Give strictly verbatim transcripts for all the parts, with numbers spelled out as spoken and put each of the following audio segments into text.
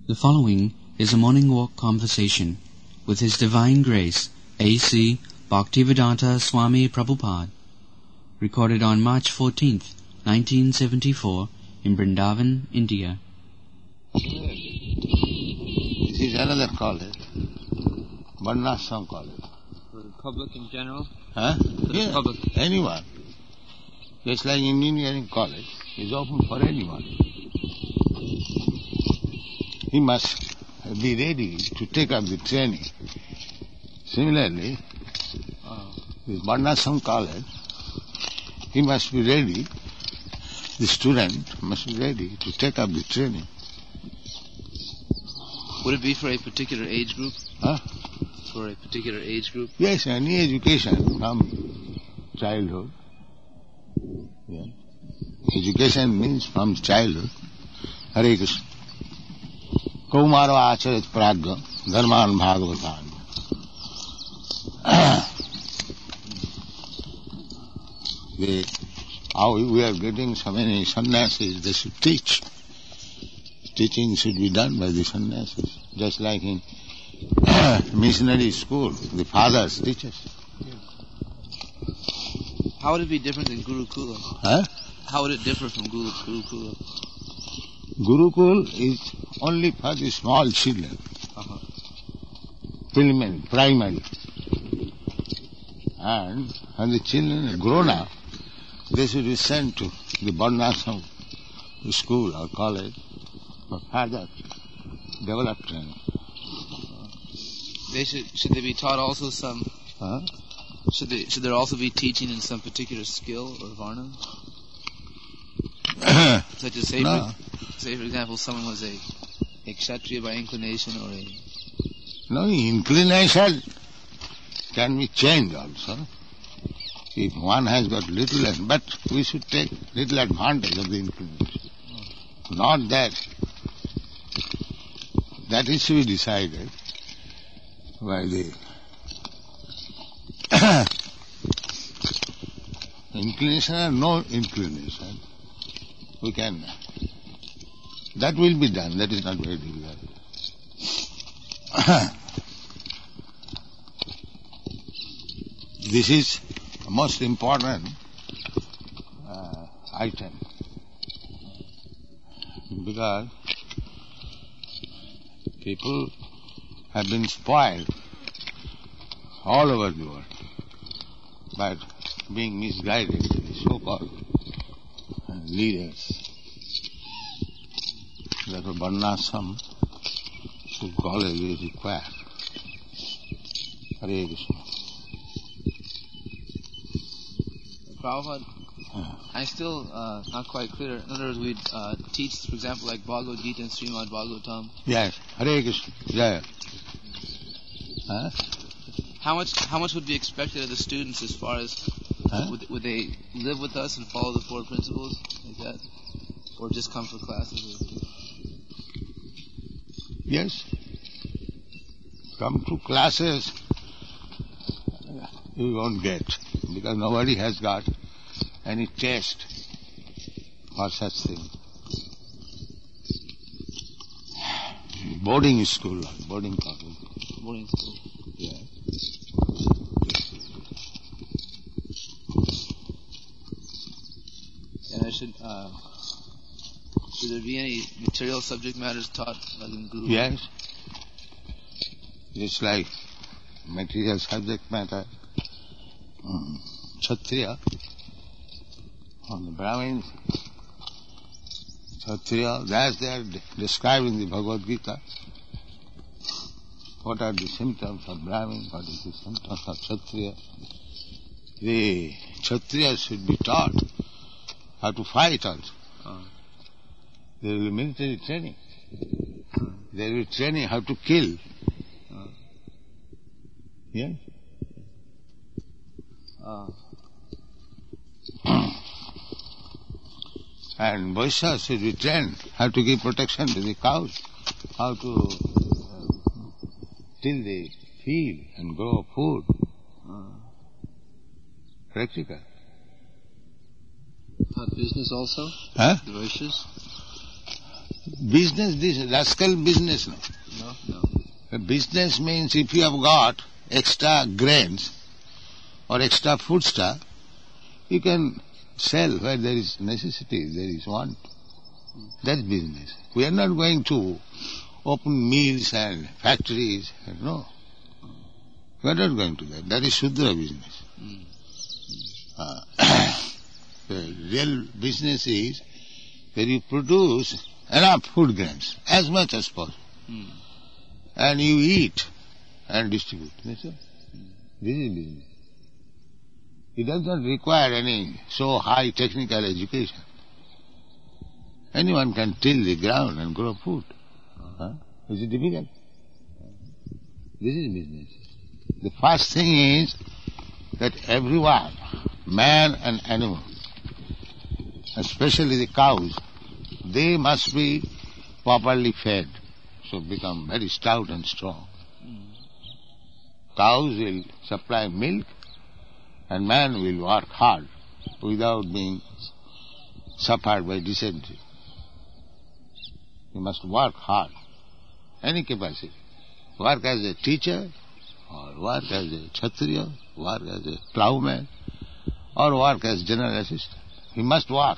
The following is a morning walk conversation with His Divine Grace, A C Bhaktivedanta Swami Prabhupada, recorded on March fourteenth, nineteen seventy-four, in Vrindavan, India. This is another college, Varnashram College. For the public in general? Huh? For yeah, the public. anyone. Just like engineering college is open for anyone. He must be ready to take up the training. Similarly, uh, with Varnashram College, he must be ready, the student must be ready to take up the training. Would it be for a particular age group? Huh? For a particular age group? Yes, any education from childhood. Yeah. Education means from childhood. Hare Krishna. Kaumaro acharit pragya dharman bhagavatam. They, how we are getting so many sannyasis, they should teach. Teaching should be done by the sannyasis. Just like in missionary school, the fathers teach us. How would it be different than Gurukula? Huh? How would it differ from Guru, Gurukula? Gurukul is only for the small children. Uh-huh. Preliminary, primary. And when the children are grown up, they should be sent to the Varnashram school or college for further developed training. They should should they be taught also some Huh? should they should there also be teaching in some particular skill or varna? Such as say No. for, say for example someone was a, a kshatriya by inclination or a No, inclination can be changed also. If one has got little, but we should take little advantage of the inclination. Not that. That is to be decided by the inclination or no inclination. We can. That will be done. That is not very difficult. This is the most important uh, item because people have been spoiled all over the world by being misguided by the so-called uh, leaders. Therefore, Varnashram school college is required. Hare Krishna. Prabhupada, I'm still uh, not quite clear. In other words, we'd uh, teach, for example, like Bhagavad Gita and Srimad Bhagavatam. Yes, Hare Krishna. Jaya. Huh? How much how much would be expected of the students as far as Huh? would, would they live with us and follow the four principles like that, or just come for classes? Yes. Come to classes, you won't get, because nobody has got any taste for such thing. Boarding school, boarding college. Boarding school. Yeah. And I should uh, should there be any material subject matters taught like in Guru? Yes. It's like material subject matter. Um, Kshatriya, on the Brahmins, Kshatriya, that's there described in the Bhagavad Gita. What are the symptoms of Brahmin? What is the symptoms of Kshatriya? The Kshatriya should be taught how to fight also. Uh, There will be military training. There will be training how to kill. uh, Yes? uh, And Vaishyas should be trained how to give protection to the cows, how to uh, till the field and grow food. uh, Practical. taught business also? Huh? The Vaishyas? business, this rascal business. No? No, no. Business means if you have got extra grains or extra food stuff, you can sell where there is necessity, there is want. That's business. We are not going to open mills and factories. No. We are not going to that. That is Shudra business. Mm. Uh, the real business is that you produce enough food grains, as much as possible. Mm. And you eat and distribute. That's all. This is business. It does not require any so high technical education. Anyone can till the ground and grow food. Huh? Is it difficult? This is business. The first thing is that everyone, man and animal, especially the cows, they must be properly fed, so become very stout and strong. Cows will supply milk, and man will work hard without being suffered by dysentery. He must work hard, any capacity. Work as a teacher, or work as a kshatriya, work as a plowman, or work as general assistant. He must work.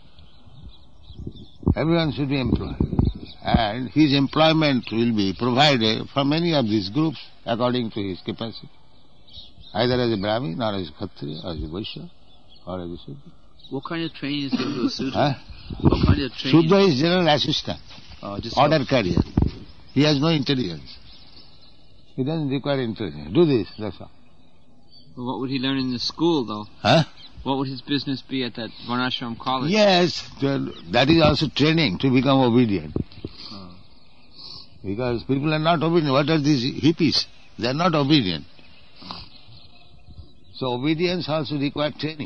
Everyone should be employed. And his employment will be provided from any of these groups according to his capacity. Either as a Brahmin, or as a Kshatriya, or as a Vaishya, or as a Sudra. What kind of training is given to a Sudra? Huh? What kind of training? Sudra is general assistant, Oh, just order help. carrier. He has no intelligence. He doesn't require intelligence. Do this, that's all. Well, what would he learn in the school, though? Huh? What would his business be at that Varnashram college? Yes, that is also training to become obedient. Oh. Because people are not obedient. What are these hippies? They are not obedient. So obedience also requires training.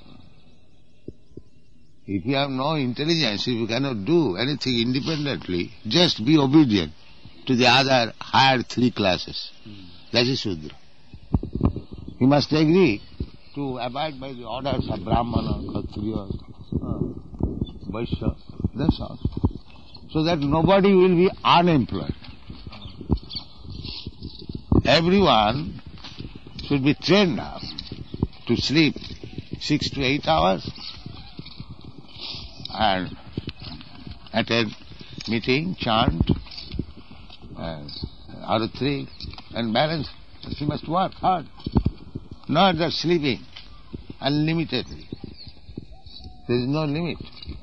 If you have no intelligence, if you cannot do anything independently, just be obedient to the other higher three classes. Mm. That is Shudra. He must agree to abide by the orders of Brahmana, Kshatriya, uh, Vaishya, that's all. So that nobody will be unemployed. Everyone should be trained up to sleep six to eight hours and attend meeting, chant, and other three, and balance. She must work hard, not just sleeping unlimitedly. There is no limit.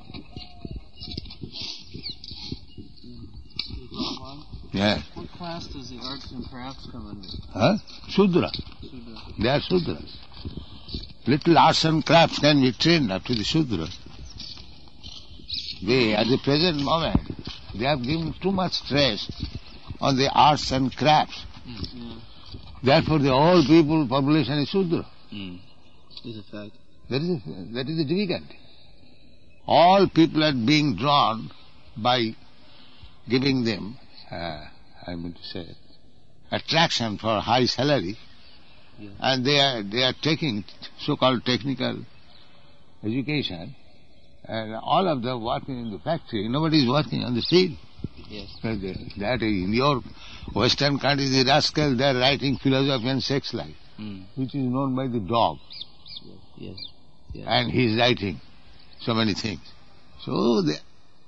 Yes. What class does the arts and crafts come under? Huh? Shudra. Sudra. They are Shudras. Little arts and crafts can be trained up to the Shudras. They, at the present moment, they have given too much stress on the arts and crafts. Mm. Yeah. Therefore, the whole people population is Shudra. Mm. Is a fact. That is, a, that is the difficulty. All people are being drawn by giving them, uh, I mean to say, attraction for high salary, Yeah. and they are they are taking so-called technical education, and all of them working in the factory. Nobody is working on the field. Yes. That in your Western countries, the rascal, they are writing philosophy and sex life, Mm. which is known by the dog, Yes. Yes. and he is writing so many things. So they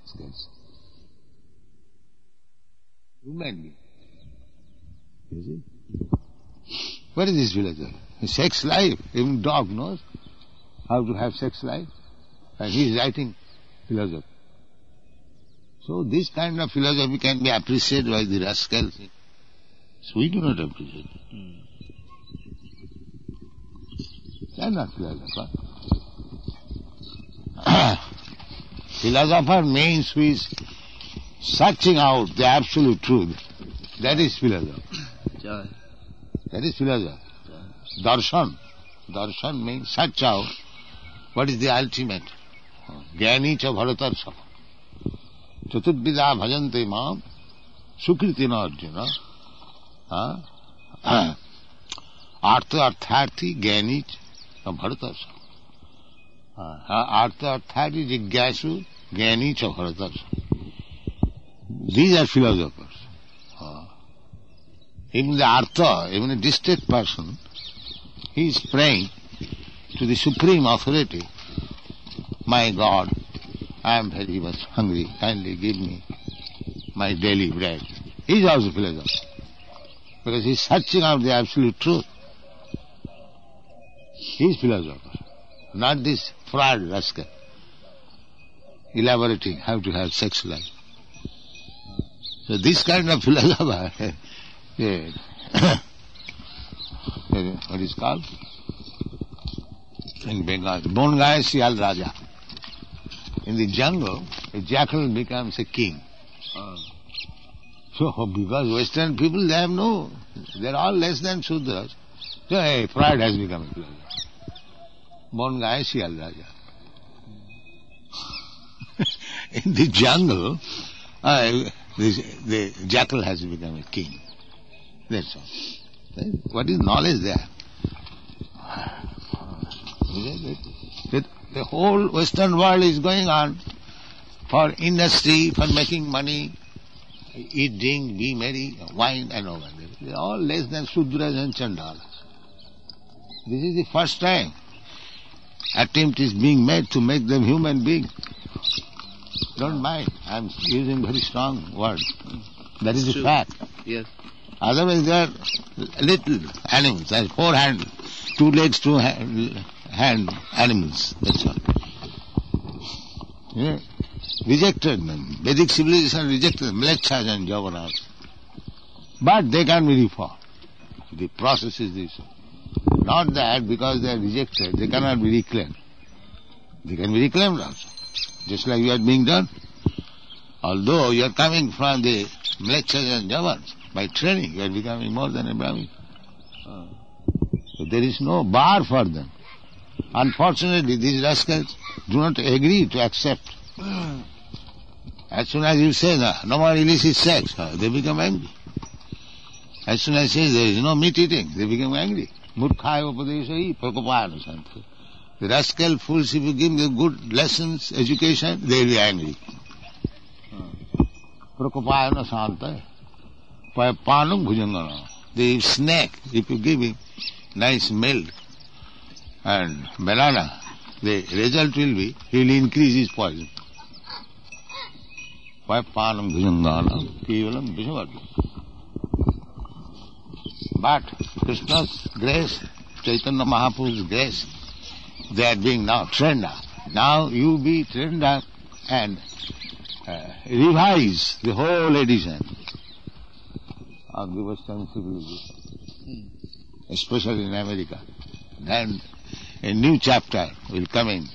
human being. You see? What is this philosophy? Sex life. Even dog knows how to have sex life, and he is writing philosophy. So this kind of philosophy can be appreciated by the rascals. So we do not appreciate it. Mm. They are not philosopher. Philosopher means who is searching out the absolute truth. That is philosophy. Jai. That is philosophy. Darshan. Darshan means search out what is the ultimate. Jnani cha bharatarsha. Chaturvidha bhajante mam sukritina arjuna. Artha artharthi jnani cha bharatarsha. Artha artharthi jigyasu jnani cha bharatarsha. These are philosophers. Uh, even the artha, even a distant person, he is praying to the supreme authority, my God, I am very much hungry, kindly give me my daily bread. He is also philosopher, because he is searching out the absolute truth. He is philosopher, not this fraud rascal, elaborating how to have sex life. So this kind of philosopher, yeah, what is called? In Bengal, Bongaya Sial Raja. In the jungle, a jackal becomes a king. Uh, so, because Western people, they have no, they are all less than Sudras. So, hey, pride has become a philosopher. Bongaya Sial Raja. In the jungle, uh, the, the jackal has become a king. That's all. What is knowledge there? The, the whole Western world is going on for industry, for making money, eat, drink, be merry, wine and all that. They are all less than Sudras and Chandalas. This is the first time attempt is being made to make them human beings. Don't mind, I am using very strong words. That is the fact. Yes. Otherwise they are little animals, like four hand, two legs, two hand, hand animals, that's all. Yeah. Rejected them. Vedic civilization rejected them, Mlecchas and Javanas. But they can be reformed. The process is this. Not that because they are rejected, they cannot be reclaimed. They can be reclaimed also. Just like you are being done. Although you are coming from the Mlecchas and Javans, by training you are becoming more than a Brahmin. Uh, so there is no bar for them. Unfortunately, these rascals do not agree to accept. As soon as you say that no more illicit sex, they become angry. As soon as you say there is no meat eating, they become angry. Murkhaya upadeshahi prakopayana santi. The rascal fools, if you give them good lessons, education, they will be angry. Prakopayana santa. Panam bhujangana. The snake, if you give him nice milk and banana, the result will be, he will increase his poison. Panam bhujangana, kevalam vishavadya. But Krishna's grace, Chaitanya Mahaprabhu's grace, they are being now trained up. Now you be trained up and uh, revise the whole edition of the Western civilization, especially in America. Then a new chapter will come in.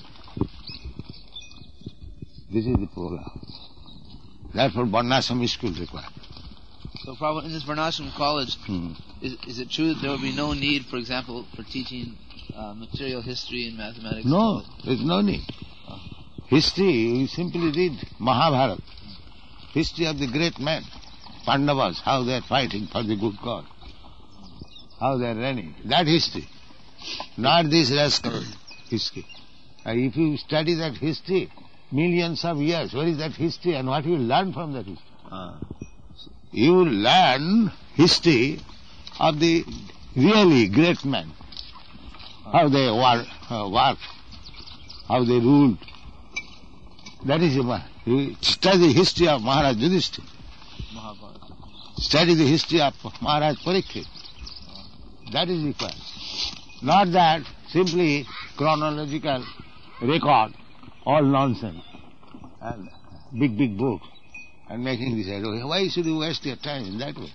This is the program. Therefore, Varnashram school required. So, Prabhupada, in this Varnashram college, hmm. is, is it true that there will be no need, for example, for teaching uh, material history and mathematics? No, there is no need. Oh. History, we simply read Mahabharata, history of the great men, Pandavas, how they are fighting for the good cause, how they are running. That history, not this rascal history. And if you study that history, millions of years, what is that history and what you learn from that history? Ah. You learn history of the really great men, how they war, uh, worked, how they ruled. That is the you study the history of Maharaj Yudhishthira. Study the history of Maharaj Parikshit. That is required. Not that simply chronological record, all nonsense, and big, big books, and making this idea. Why should you waste your time in that way?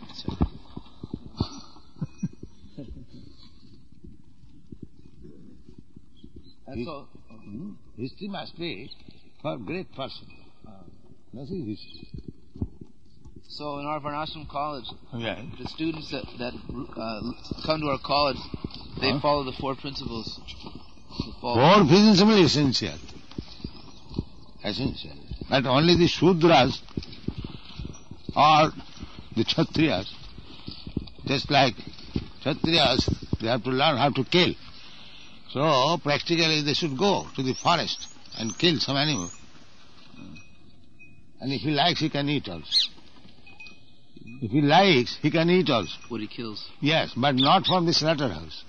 And so, hmm? History must be for great person. Uh, nothing history. So in our Varnashram college, yeah. the students that, that uh, come to our college, they huh? follow the four principles. Four principles are essential. Essential. Not only the Shudras or the Kshatriyas, just like Kshatriyas, they have to learn how to kill. So practically they should go to the forest and kill some animal. And if he likes, he can eat also. If he likes, he can eat also. What he kills. Yes, but not from the slaughterhouse.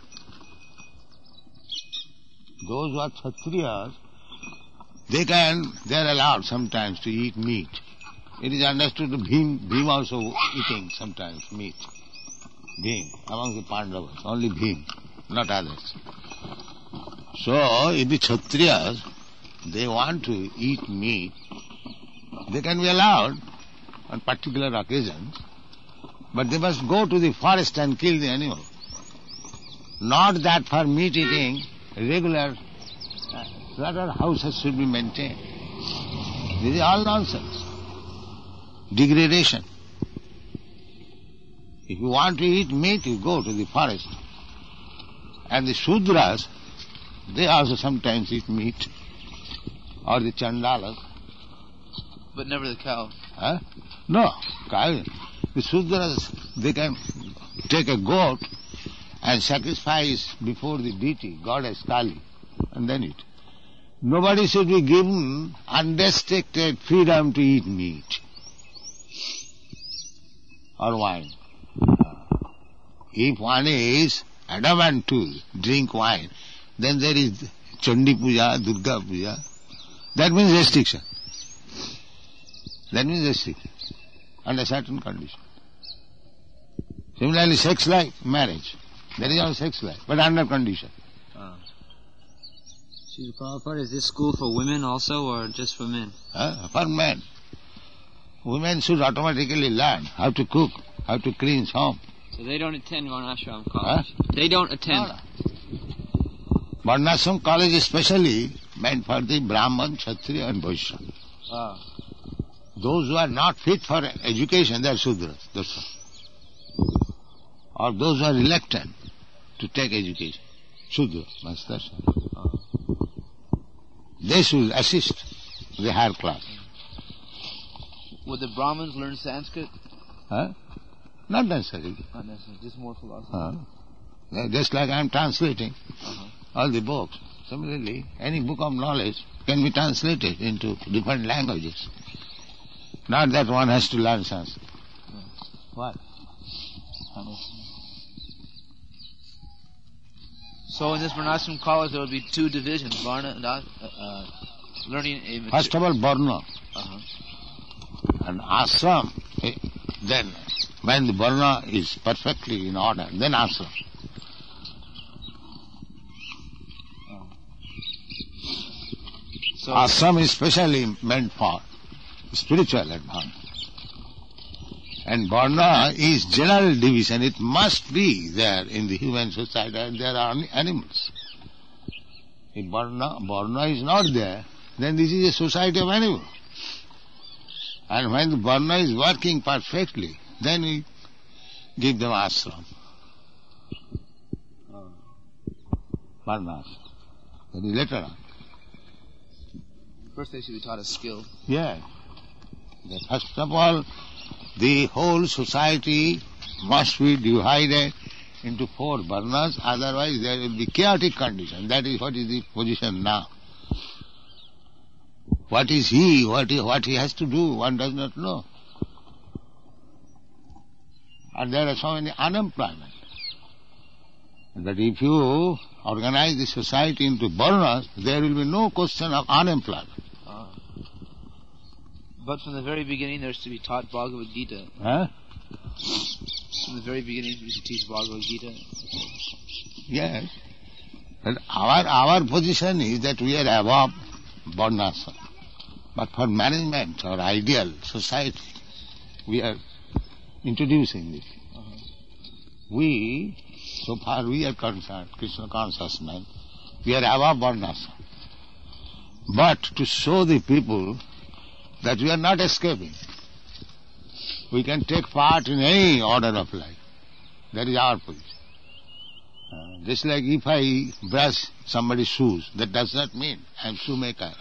Those who are Kshatriyas, they can, they are allowed sometimes to eat meat. It is understood that Bhim, Bhim also eating sometimes meat. Bhim, among the Pandavas, only Bhim, not others. So, if the Kshatriyas, they want to eat meat, they can be allowed on particular occasions, but they must go to the forest and kill the animal. Not that for meat eating, regular uh, slaughterhouses should be maintained. This is all nonsense. Degradation. If you want to eat meat, you go to the forest. And the Shudras, they also sometimes eat meat. Or the Chandalas. But never the cow. Huh? No. Cow. The Shudras, they can take a goat and sacrifice before the deity, goddess Kali, and then eat. Nobody should be given unrestricted freedom to eat meat or wine. If one is adamant to drink wine, then there is Chandi Puja, Durga Puja. That means restriction. That means restriction under certain conditions. Similarly, sex life, marriage. There is no sex life, but under condition. Uh, Srila Prabhupada, is this school for women also or just for men? Uh, for men. Women should automatically learn how to cook, how to clean home. So they don't attend Varnashram college? Huh? They don't attend? No, no. Varnashram college is specially meant for the Brahman, Kshatriya and Vaishya. Ah. Those who are not fit for education, they are Sudras. That's all. Or those who are reluctant to take education. Shudra, that's all. They should assist the higher class. Would the Brahmins learn Sanskrit? Huh? Not necessarily. Not necessarily, just more philosophy. Uh, just like I am translating uh-huh. all the books. Similarly, any book of knowledge can be translated into different languages. Not that one has to learn Sanskrit. Yeah. What? So in this Varnashram college there will be two divisions, Varna and uh, uh, learning a mature... First of all, Varna. Uh-huh. And Ashram. Eh, then, when the Varna is perfectly in order, then Ashram. Oh. So Ashram is specially meant for spiritual advance. And Varna is general division. It must be there in the human society, and there are animals. If Varna, Varna is not there, then this is a society of animals. And when the Varna is working perfectly, then we give them ashram. Varna ashram. That is later on. First they should be taught a skill. Yeah. First of all, the whole society must be divided into four varnas, otherwise there will be chaotic condition. That is what is the position now. What is he, what he, what he has to do, one does not know. And there are so many unemployment. That if you organize the society into varnas, there will be no question of unemployment. Uh, but from the very beginning there is to be taught Bhagavad Gita. Huh? From the very beginning we should teach Bhagavad Gita. Yes. But our, our position is that we are above varnashram. But for management or ideal society, we are introducing this. Uh-huh. We, so far we are concerned, Krishna consciousness, we are above varnashram. But to show the people that we are not escaping, we can take part in any order of life. That is our position. Uh, just like if I brush somebody's shoes, that does not mean I am shoemaker.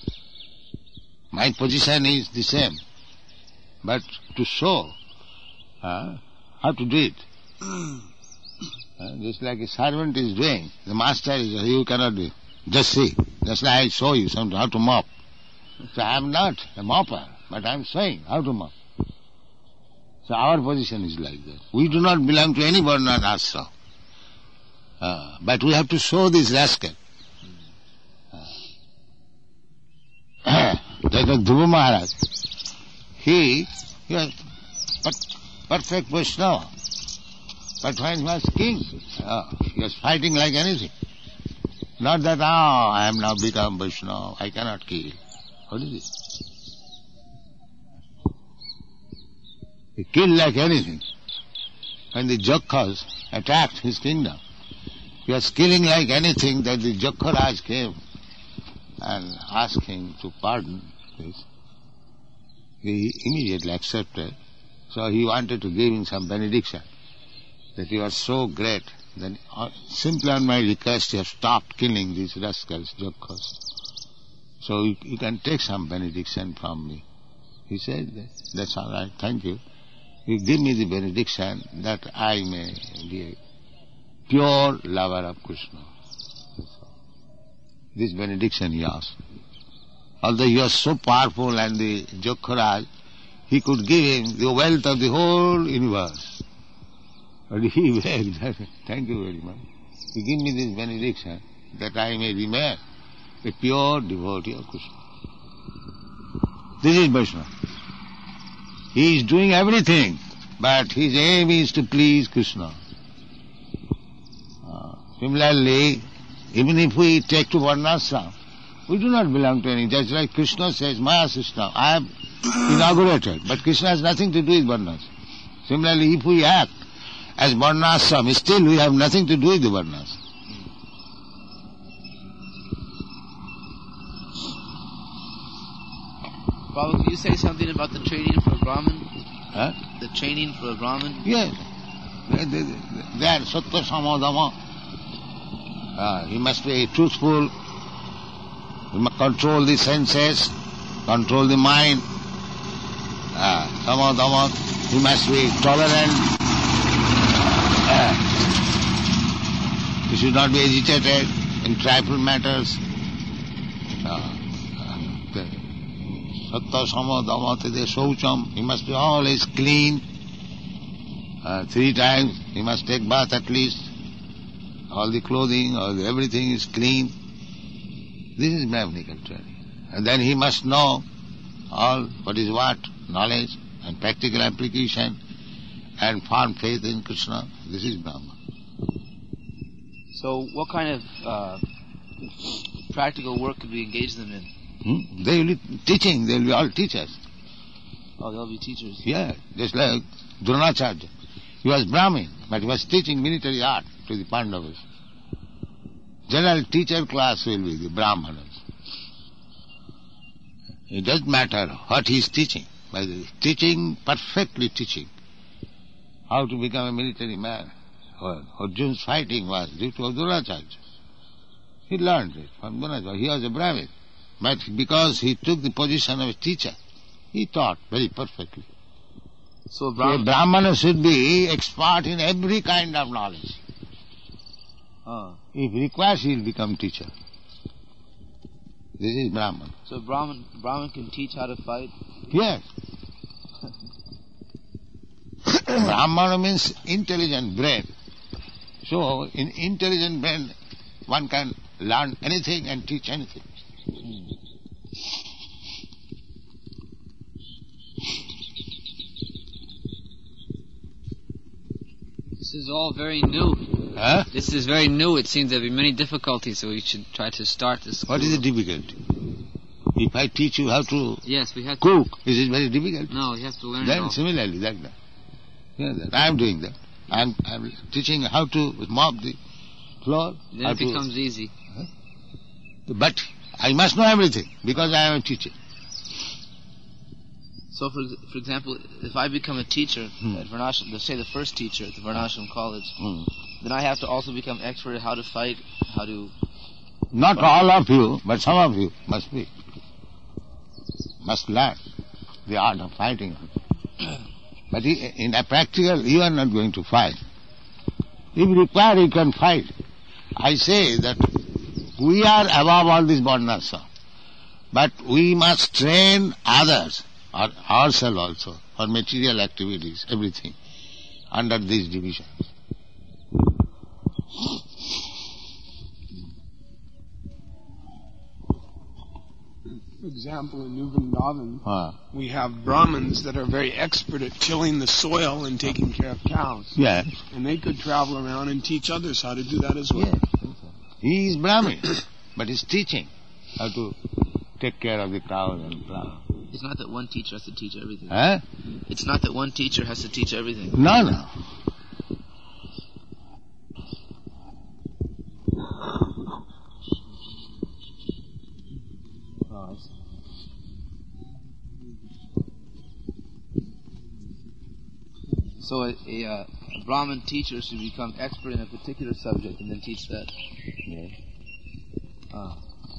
My position is the same. But to show uh, how to do it, uh, just like a servant is doing, the master is, you cannot do it. Just see, just like I show you something, how to mop. So I am not a mopper, but I am showing how to mop. So our position is like that. We do not belong to any varna and ashram. Uh, but we have to show this rascal. Uh, that was Dhruva Maharaj. He, he was per- perfect Vaishnava. But when he was king, uh, he was fighting like anything. Not that, ah, I am now become Vaishnava, I cannot kill. What is it? He killed like anything. When the Jakhas attacked his kingdom, he was killing like anything that the Jakharaj came and asked him to pardon this. He immediately accepted. So he wanted to give him some benediction, that you are so great, that simply on my request you have stopped killing these rascals, Jakhas. So you, you can take some benediction from me. He said, that's all right, thank you. You give me the benediction that I may be a pure lover of Krishna. This benediction he asked. Although he was so powerful and the Jakharaj, he could give him the wealth of the whole universe. But he begged that, thank you very much. You give me this benediction that I may remain a pure devotee of Krishna. This is Vaishnava. He is doing everything, but his aim is to please Krishna. Uh, similarly, even if we take to Varnashram, we do not belong to any. Just like Krishna says, Maya system, I have inaugurated, but Krishna has nothing to do with Varnas. Similarly, if we act as Varnashram, still we have nothing to do with the Varnas. Baba, can you say something about the training for a Brahmin? Huh? The training for a Brahmin? Yes. They, they, they are sattva samadama. Uh, he must be truthful. He must control the senses, control the mind. Uh, samadama. He must be tolerant. Uh, he should not be agitated in trifle matters. Uh, Sattva samadama tede shaucham. He must be always clean. Uh, three times he must take bath at least. All the clothing, all the, everything is clean. This is Brahminical training. And then he must know all what is what, knowledge and practical application and firm faith in Krishna. This is Brahma. So what kind of uh, practical work could we engage them in? Hmm? They will be teaching, they will be all teachers. Oh, they'll be teachers. Yeah, just like Dronacharya. He was Brahmin, but he was teaching military art to the Pandavas. General teacher class will be the Brahmanas. It doesn't matter what he is teaching, but teaching, perfectly teaching how to become a military man. Arjun's fighting was due to Dronacharya. He learned it from Dronacharya. He was a Brahmin, but because he took the position of a teacher, he taught very perfectly. So a A Brahmin... Brahmana should be expert in every kind of knowledge. Oh. If required, he will become teacher. This is Brahman. So a Brahmin, Brahmin can teach how to fight? Yes. Brahmana means intelligent brain. So, in intelligent brain, one can learn anything and teach anything. This is all very new. Huh? This is very new. It seems there will be many difficulties, so we should try to start this. What is the difficulty? If I teach you how to Yes, we have to. cook, is it very difficult? No, we have to learn it Then all. similarly, like that. Yeah, that. I am doing that. I am I am teaching how to mop the floor. Then how it to- becomes easy. But I must know everything because I am a teacher. So, for for example, if I become a teacher Hmm. at Varnashram, let's say the first teacher at the Varnashram College, Hmm. then I have to also become expert at how to fight, how to... Not all of you, but some of you must be. Must learn the art of fighting. But i- in a practical, you are not going to fight. If required, you can fight. I say that we are above all this varnasa, but we must train others, or ourselves also, for material activities, everything, under these divisions. For example, in New Vrindavan, Ah. we have Brahmins that are very expert at tilling the soil and taking care of cows. Yes. And they could travel around and teach others how to do that as well. Yes. He is Brahmin, but he's teaching how to take care of the cows and flowers. It's not that one teacher has to teach everything. Huh? It's not that one teacher has to teach everything. No, no. So a, a, uh, a Brahmin teacher should become expert in a particular subject and then teach that. Yes. Ah.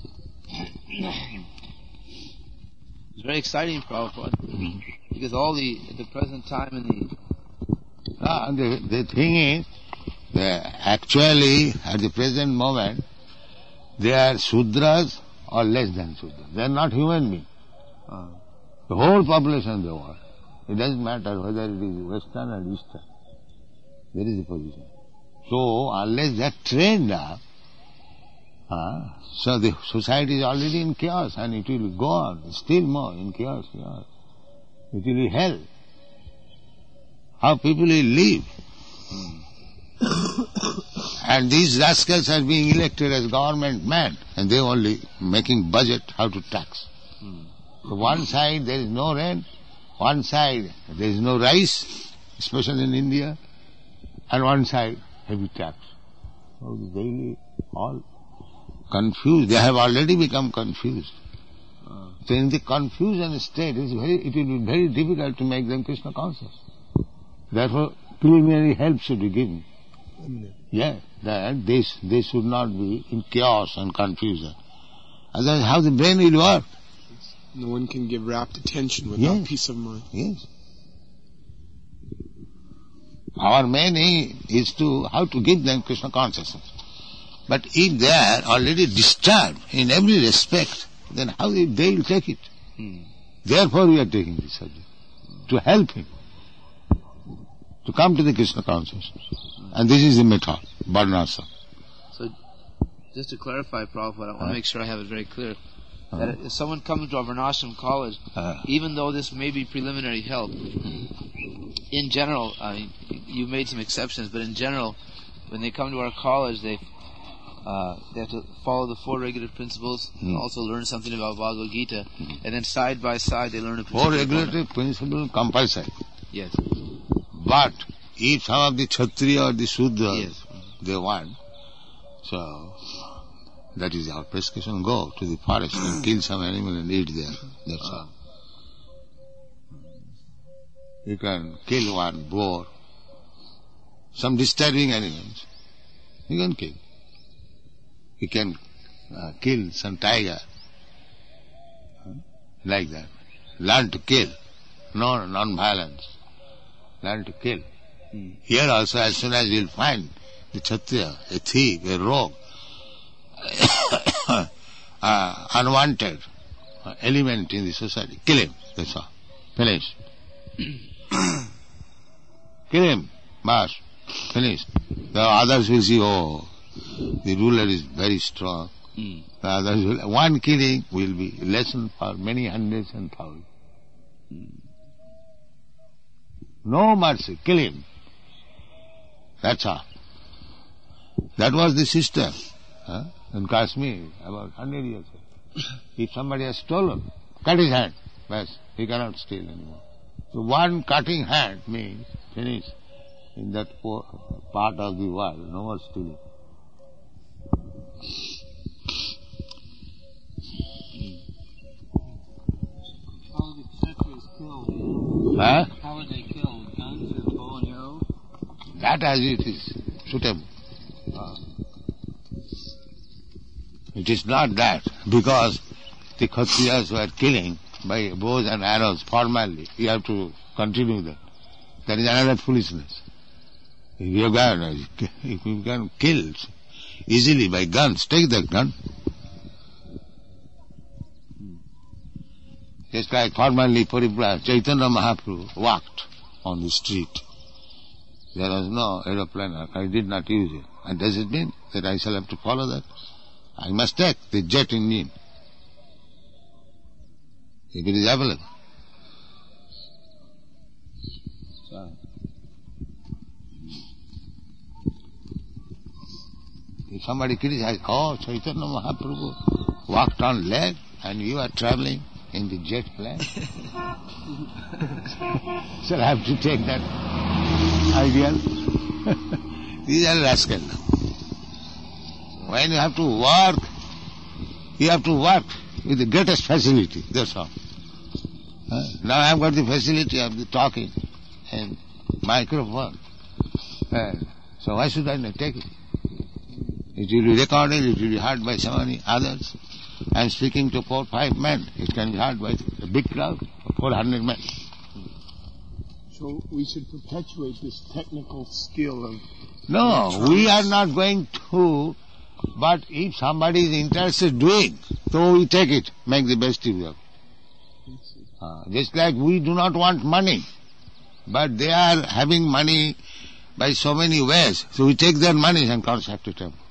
It's very exciting, Prabhupada, because all the, at the present time in the... Ah, the, the thing is, that actually, at the present moment, they are Shudras or less than Shudras. They are not human beings. Ah. The whole population of the world. It doesn't matter whether it is Western or Eastern. There is the position. So, unless they are trained up, uh, so the society is already in chaos and it will go on still more in chaos. chaos. It will be hell. How people will live. And these rascals are being elected as government men and they only making budget how to tax. So one side there is no rent, one side there is no rice, especially in India, and one side heavy tax. So the daily all confused. They have already become confused. Uh, so in the confusion state, it's very, it will be very difficult to make them Krishna conscious. Therefore, preliminary help should be given. Yeah, that they, they should not be in chaos and confusion. Otherwise, how the brain will work? No one can give rapt attention without Yes. peace of mind. Yes. Our main aim is to how to give them Krishna consciousness. But if they are already disturbed in every respect, then how they they will take it? Hmm. Therefore we are taking this subject, to help him, to come to the Krishna consciousness. And this is the method, Varnasam. So, just to clarify, Prabhupada, I want to Uh. make sure I have it very clear. Uh. That if someone comes to a Varnashram college, Uh. even though this may be preliminary help, in general, I mean, you made some exceptions, but in general, when they come to our college, they uh, they have to follow the four regulative principles, and Hmm. also learn something about Bhagavad Gita, and then side by side they learn a Four particular regulative principles compulsory. component. Yes. But if some of the Kshatriya or the Shudra Yes. they want, so that is our prescription. Go to the forest and kill some animal and eat there. That's all. You can kill one boar, some disturbing animals. You can kill. You can uh, kill some tiger, like that. Learn to kill, no non-violence. Learn to kill. Hmm. Here also, as soon as you'll find the Kshatriya, a thief, a rogue, uh, unwanted element in the society, kill him. That's all. Finish. Kill him. Bas. Finish. The others will see, oh, the ruler is very strong. Hmm. The others will, one killing will be lesson for many hundreds and thousands. No mercy. Kill him. That's all. That was the system huh, in Kashmir about hundred years ago. If somebody has stolen, cut his hand. Bas, he cannot steal anymore. So one cutting hand means finish in that po- part of the world. No more stealing. How are the Kshatriyas killed? Huh? How are they killed? Guns or bow and arrow? That as it is suitable. Uh, It is not that because the Kshatriyas were killing by bows and arrows formally. You have to continue that. That is another foolishness. If you can, if you can kill easily by guns, take that gun. Just like formerly Paripra, Chaitanya Mahaprabhu walked on the street. There was no aeroplane, I did not use it. And does it mean that I shall have to follow that? I must take the jet engine, if it is available. So, if somebody criticizes, oh, Chaitanya Mahaprabhu walked on leg and you are traveling in the jet plane, shall I have to take that ideal? These are rascals. When you have to work, you have to work with the greatest facility, that's all. Huh? Now I have got the facility of the talking and microphone. Uh, so why should I not take it? It will be recorded, it will be heard by so many others. I am speaking to four, five men. It can be heard by a big crowd, four hundred men. So we should perpetuate this technical skill of... No, we are not going to, but if somebody is interested in doing, so we take it, make the best use of it. Uh, just like we do not want money, but they are having money by so many ways, so we take their money and construct a temple.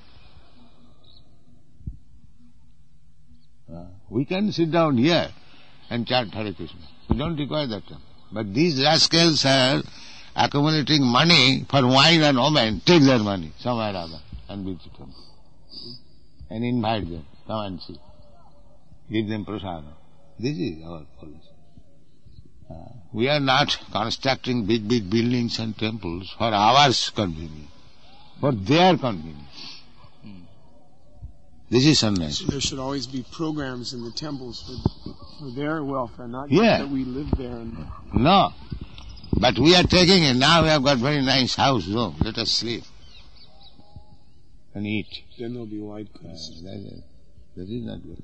Uh, we can sit down here and chant Hare Krishna. We don't require that temple. But these rascals are accumulating money for wine and women, take their money somewhere or other and build the temple. And invite them, come and see. Give them prasadam. This is our policy. Uh, we are not constructing big, big buildings and temples for our convenience, for their convenience. This is sannyas. So there should always be programs in the temples for, for their welfare, not Yeah. just that we live there. And No. But we are taking it. Now we have got very nice house. No, let us sleep and eat. then there'll be wide Uh, classes. that, is, that is not good.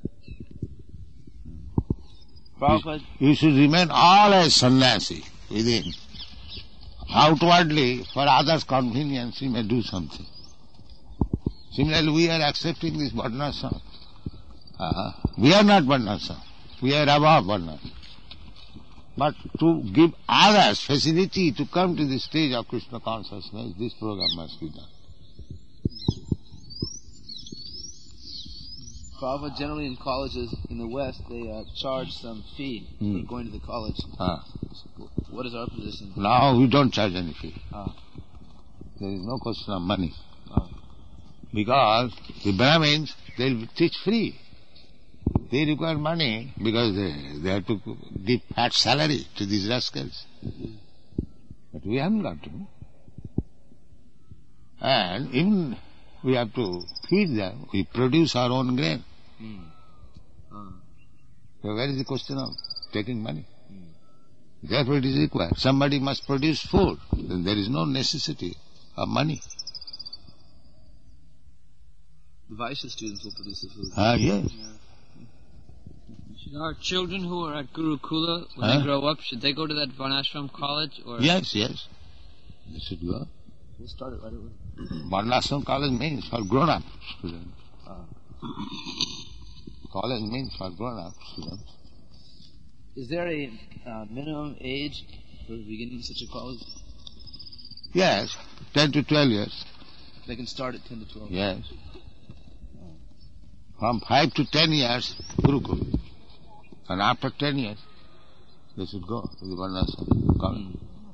Prabhupada, You should remain always sannyasi within. Outwardly, for others' convenience, you may do something. Similarly, we are accepting this Varnasam. Uh, we are not Varnasam. We are above Varnasam. But to give others facility to come to the stage of Krishna consciousness, this program must be done. Prabhupada, generally in colleges in the West, they uh, charge some fee Hmm. for going to the college. Ah. What is our position? Now we don't charge any fee. Ah. There is no question of money. Ah. Because the Brahmins, they will teach free. They require money because they, they have to give fat salary to these rascals. But we haven't got to. And even we have to feed them. We produce our own grain. Hmm. Ah. So where is the question of taking money? Therefore it is required. Somebody must produce food. Then there is no necessity of money. The Vaishya students will produce the food. Ah, yes. Should our children who are at Gurukula, when Huh? they grow up, should they go to that Varnashram college? Or Yes, yes. They should go. We'll start it right away. Varnashram college means for grown-up students. Ah. College means for grown-up students. Is there a uh, minimum age for beginning such a college? Yes, ten to twelve years. They can start at ten to twelve. Yes. From five to ten years, Gurukul. And after ten years, they should go to the Varnashram college.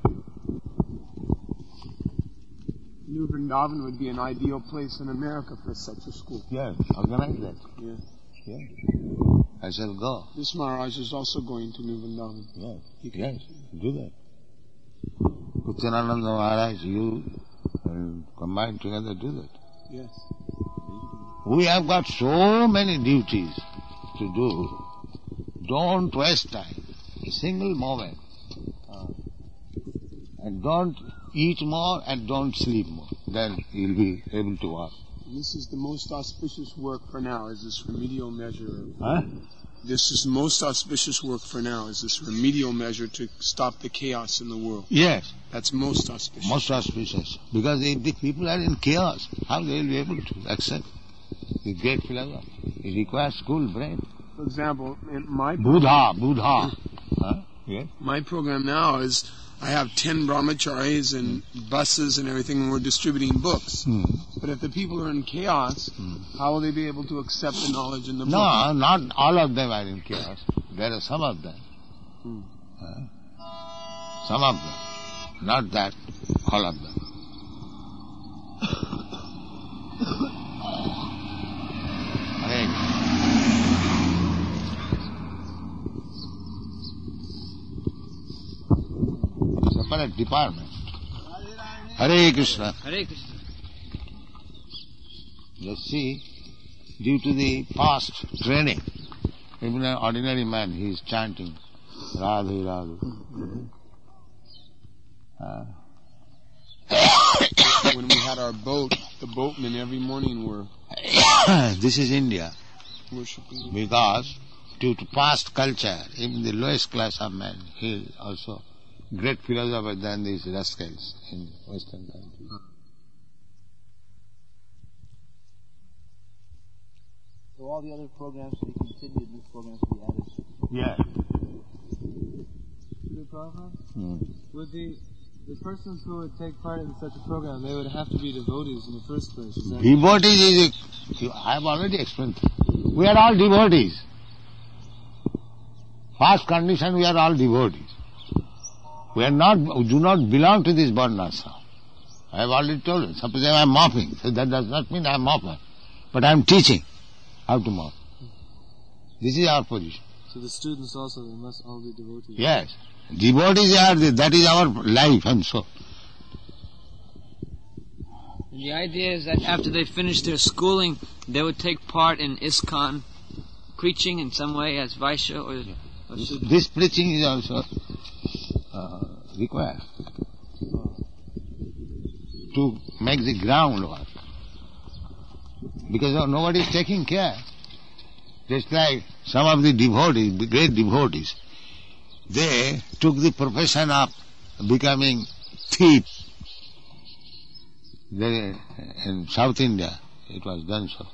New Vrindavan would be an ideal place in America for such a school. Yes, organize that. Yeah. Yes. I shall go. This Maharaj is also going to New Vrindavan. Yes, He can- yes, do that. Kuchanananda Maharaj, you and combine together, do that. Yes. We have got so many duties to do. Don't waste time. A single moment. Uh, and don't eat more and don't sleep more. Then you'll be able to work. This is the most auspicious work for now, is this remedial measure. of- Huh? This is most auspicious work for now, is this remedial measure to stop the chaos in the world. Yes, That's most auspicious. most auspicious. Because if the people are in chaos, how they will be able to accept the great philosophy? It requires cool brain. for example, in my Buddha, Buddha. Huh? Yes. my program now is I have ten brahmacharis and buses and everything, and we're distributing books. Hmm. But if the people are in chaos, how will they be able to accept the knowledge in the book? No, not all of them are in chaos. There are some of them. Hmm. Huh? Some of them. Not that, all of them. Hare separate department. Hare Krishna. Hare Krishna. Just see, due to the past training, even an ordinary man, he is chanting Radhe Radhe. Uh, When we had our boat, the boatmen every morning were this is India, worshiping. because due to past culture, even the lowest class of man, he is also great philosopher than these rascals in Western countries. So all the other programs should be continued, these programs should be added. Yeah. To the Prabhupada? Hmm. Would the the persons who would take part in such a program, they would have to be devotees in the first place. Is that Devotees is a, I have already explained. We are all devotees. First condition, we are all devotees. We are not, we do not belong to this Varnasam. I have already told you. Suppose I am mopping, so that does not mean I am mopper. But I am teaching how to mop. This is our position. So the students also, they must all be devotees. Yes. Devotees are, the, that is our life and so. And the idea is that after they finish their schooling, they would take part in ISKCON, preaching in some way as Vaishya or, or This, Sudra. this preaching is also uh, required to make the groundwork. Because nobody is taking care. Just like some of the devotees, the great devotees, they took the profession of becoming thief. They, in South India, it was done so.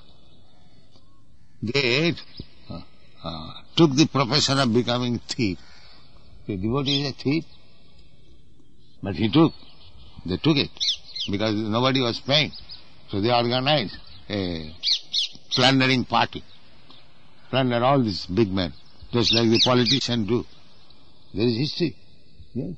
They uh, uh, took the profession of becoming thief. The devotee is a thief, but he took, they took it, because nobody was paying. So they organized a plundering party, plunder all these big men, just like the politicians do. There is history. Yes.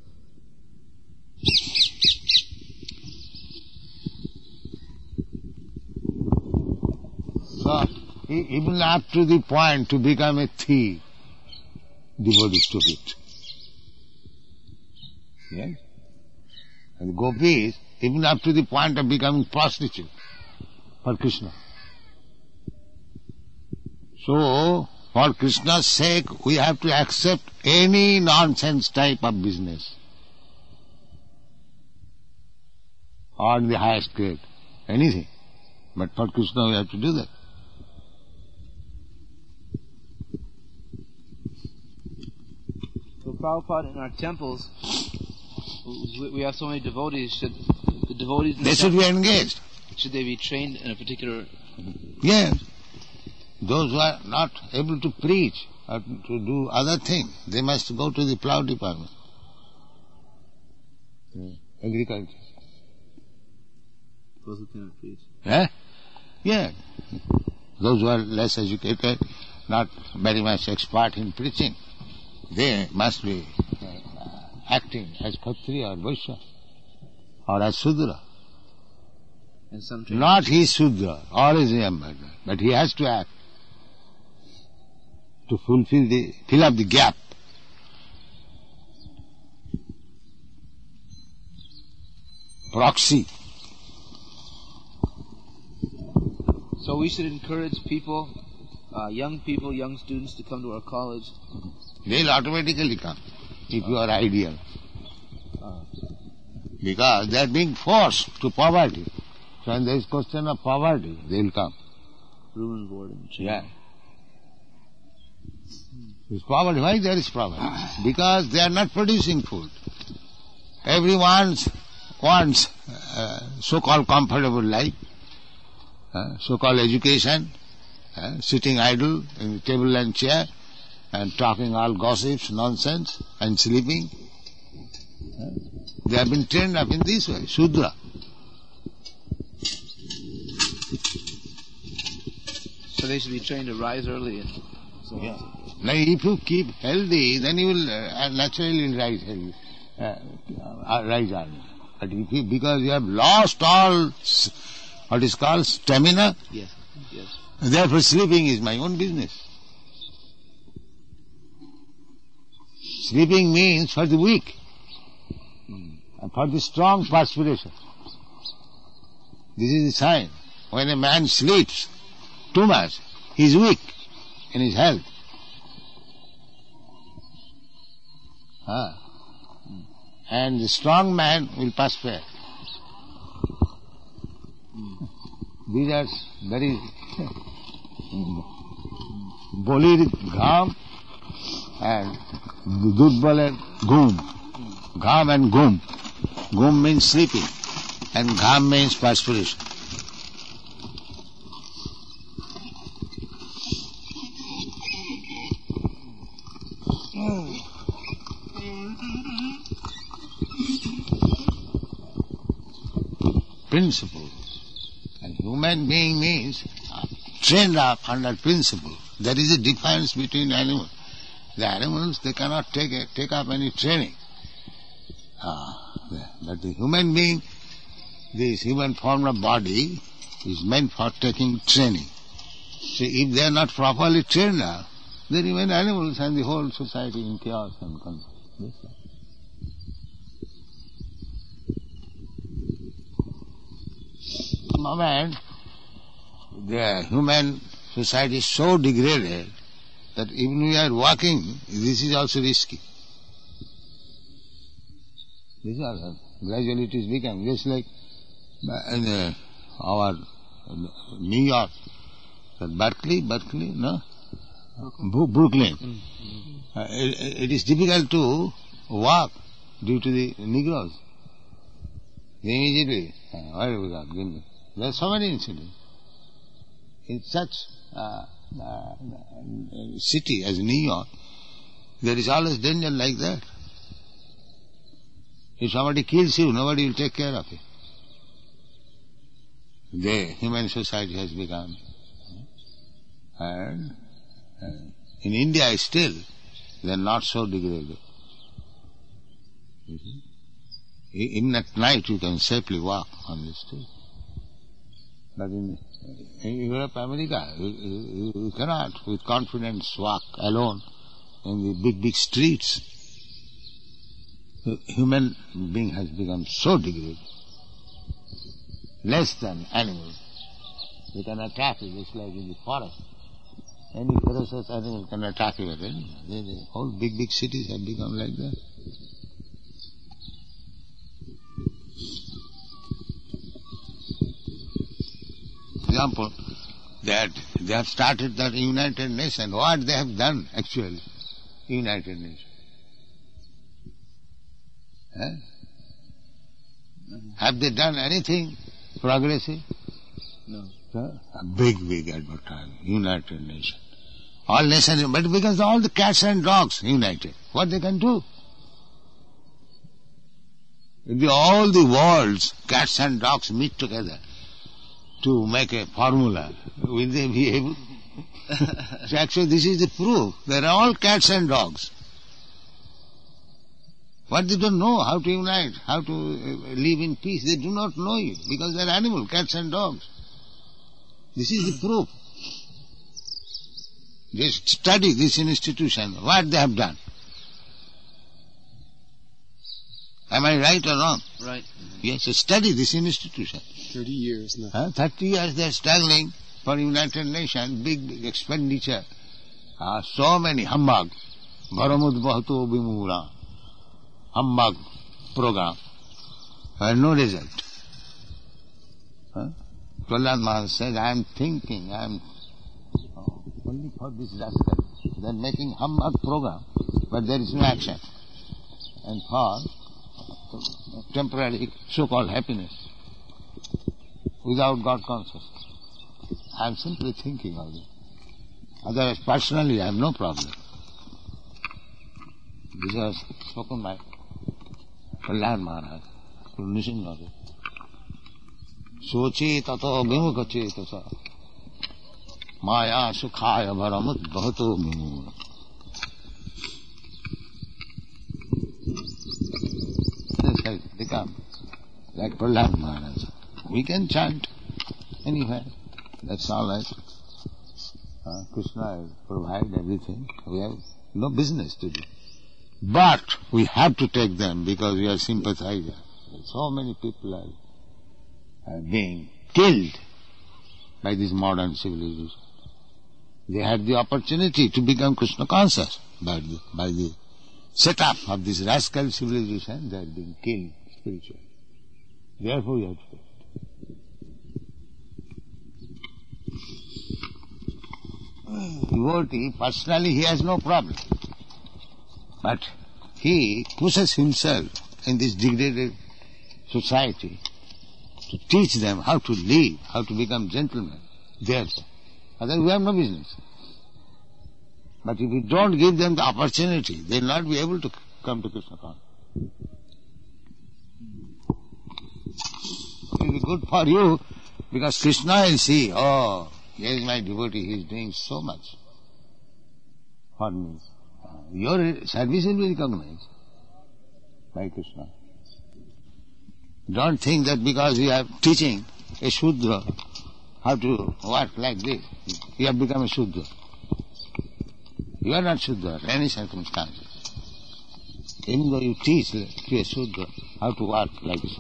So, e- even up to the point to become a thief, devotees took it. Yes? And the gopis, even up to the point of becoming prostitute for Krishna. So, for Krishna's sake, we have to accept any nonsense type of business on the highest grade, anything. But for Krishna, we have to do that. So Prabhupada, in our temples, we- we have so many devotees. Should the devotees in the They should temple, be engaged. should they be trained in a particular? Yes. Those who are not able to preach or to do other things, they must go to the plough department. Agriculture. Those who cannot preach. Eh? Yeah. Those who are less educated, not very much expert in preaching, they must be uh, acting as Kshatriya or Vaishya or as Sudra. And some train. Not he Sudra, always remember that. But he has to act to fulfill the, fill up the gap. Proxy. So we should encourage people, uh, young people, young students, to come to our college. They'll automatically come if you are ideal. Because they are being forced to poverty. So when there is question of poverty, they will come. Room and board and Yeah. There is poverty. Why there is poverty? Because they are not producing food. Everyone wants uh, so-called comfortable life, uh, so-called education, uh, sitting idle in the table and chair and talking all gossips, nonsense, and sleeping. Uh, they have been trained up in this way, Shudra. So they should be trained to rise early and so Yeah. Now, if you keep healthy, then you will uh, naturally rise healthy, uh, uh, rise early. But if you, because you have lost all, what is called stamina, yes, yes. therefore sleeping is my own business. Sleeping means for the weak, and for the strong perspiration. This is the sign. When a man sleeps too much, he is weak in his health. Ah. And the strong man will perspire. These are very bolir gham and dudbaler gum. Gham and gum. Gum means sleeping and gham means perspiration. Principle. And human being means trained up under principle. There is a difference between animals. The animals, they cannot take a, take up any training. Ah, but the human being, this human form of body is meant for taking training. So if they are not properly trained up, they remain animals and the whole society in chaos and confusion. The moment the human society is so degraded that even we are walking, this is also risky. This is also, gradually it is becoming just like in uh, our uh, New York, Berkeley, Berkeley, no? Brooklyn. Brooklyn. Mm-hmm. Uh, it, it is difficult to walk due to the Negroes. They immediately, uh, where do we go? There are so many incidents. In such uh, uh, city as New York, there is always danger like that. If somebody kills you, nobody will take care of it. The human society has become. And uh, in India still, they are not so degraded. Even at night you can safely walk on the street. But in, in Europe, America, you, you, you cannot with confidence walk alone in the big, big streets. The human being has become so degraded, less than animals. They can attack you just like in the forest. Any ferocious animal can attack you at any time. The whole big, big cities have become like that. Example, that they have started that United Nations. What they have done actually, United Nations? Eh? Have they done anything progressive? No. A big, big advertisement, United Nations. All nations, but because all the cats and dogs united, what they can do? If the, all the world's cats and dogs meet together to make a formula, will they be able? So actually this is the proof. They are all cats and dogs. But they don't know how to unite, how to live in peace. They do not know it because they are animals, cats and dogs. This is the proof. Just study this institution, what they have done. Am I right or wrong? Right. Yes, so study this institution. Thirty years now. Huh? Thirty years they are struggling for United Nations, big, big expenditure. Uh, so many humbug. Bharamud Bhato Bimura. Humbug program. And no result. Huh? Prahlad Maharaj says, I am thinking, I am oh, only for this rascal. They are making humbug program, but there is no action. And for temporary so-called happiness without God consciousness. I am simply thinking of it. Otherwise, personally, I have no problem. This was spoken by Prahlad Maharaj, from Nishingadeva. Sochi tato vimukha tasa maya sukhaya varamut bhato vimukha. This has become like Prahlad Maharaj. We can chant anywhere. That's all right. Uh, Krishna has provided everything. We have no business to do. But we have to take them because we are sympathizers. So many people are, are being killed by this modern civilization. They had the opportunity to become Krishna conscious, but the, by the setup of this rascal civilization, they are being killed spiritually. Therefore we have to take it. Devotee, personally he has no problem. But he pushes himself in this degraded society to teach them how to live, how to become gentlemen. Therefore, otherwise we have no business. But if we don't give them the opportunity, they will not be able to come to Krishna consciousness. It will be good for you because Krishna will see, oh, here is my devotee, he is doing so much for me. Your service will be recognized by Krishna. Don't think that because we are teaching a Shudra how to work like this, you have become a Shudra. You are not Shudra in any circumstances. Even though you teach to a Shudra how to work like this.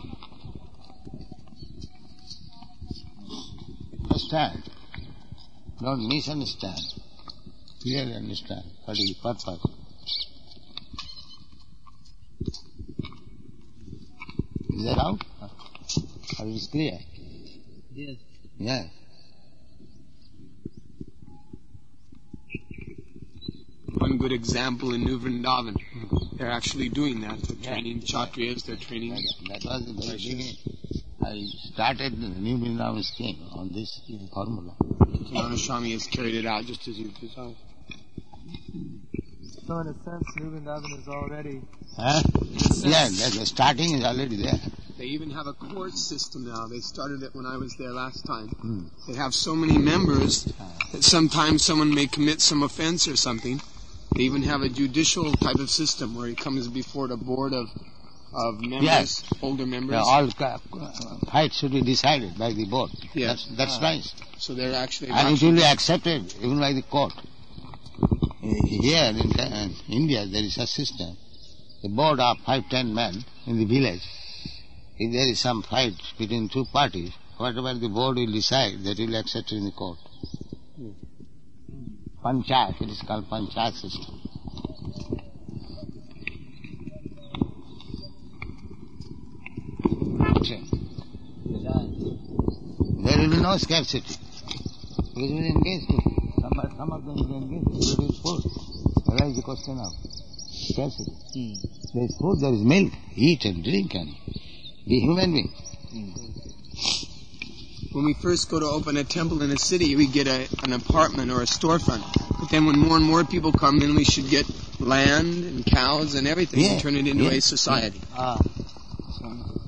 Understand. Don't misunderstand. Clearly understand what is the purpose. Is that out? Or is it clear? Yes. Yes. One good example in New Vrindavan. They're actually doing that. They're training Kshatriyas, they're training... That was the very beginning. I started the New Vrindavan scheme on this formula. Nana Swami has carried it out just as you've designed. So in a sense, New Vrindavan is already... Huh? Yeah, the starting is already there. They even have a court system now. They started it when I was there last time. Hmm. They have so many members that sometimes someone may commit some offense or something. They even have a judicial type of system where he comes before the board of of members, Yes. older members. Yeah, all uh, fights should be decided by the board. Yeah. That's, that's nice. So they're actually... And it will be accepted even by the court. Here in uh, India there is a system. The board of five, ten men in the village. If there is some fight between two parties, whatever the board will decide, that will be accepted in the court. Panchayat, it is called Panchayat system. There will be no scarcity. Because we will engage to some, some of them will engage to produce food. Arise the question of scarcity. Mm. There is food, there is milk, eat and drink and be human being. Mm. When we first go to open a temple in a city, we get a, an apartment or a storefront. But then when more and more people come, then we should get land and cows and everything Yeah. and turn it into Yeah. a society. Ah. So,